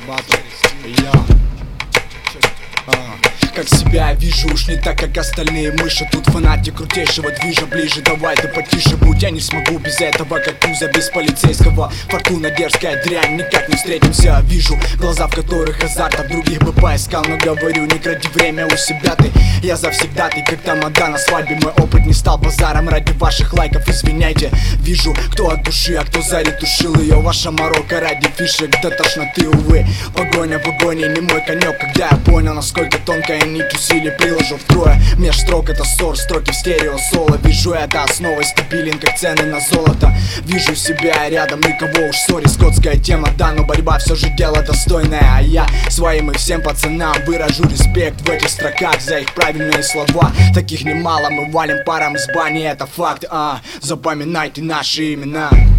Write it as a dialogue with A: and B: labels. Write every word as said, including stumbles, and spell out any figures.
A: батл. Я а. Как себя вижу, уж не так, как остальные мыши. Тут фанатик крутейшего движа, ближе, давай ты потише будь. Я не смогу без этого, как пузо без полицейского. Фортуна дерзкая дрянь, никак не встретимся. Вижу глаза, в которых азарт, а в других бы поискал. Но говорю, не кради время у себя ты. Я завсегда ты, как тамада на свадьбе. Мой опыт не стал базаром ради ваших лайков, извиняйте. Вижу, кто от души, а кто заретушил ее. Ваша морока ради фишек, до тошноты, увы. Погоня в угоне не мой конек. Когда я понял, насколько тонкая нить, усилий приложу втрое. Меж строк это ссор, строки в стерео соло. Вижу это основой, стабилен, как цены на золото. Вижу себя рядом, никого уж, сори, скотская тема, да. Но борьба все же дело достойное. А я своим и всем пацанам выражу респект в этих строках за их правильные слова. Таких немало, мы валим паром из бани, это факт, а запоминайте наши имена.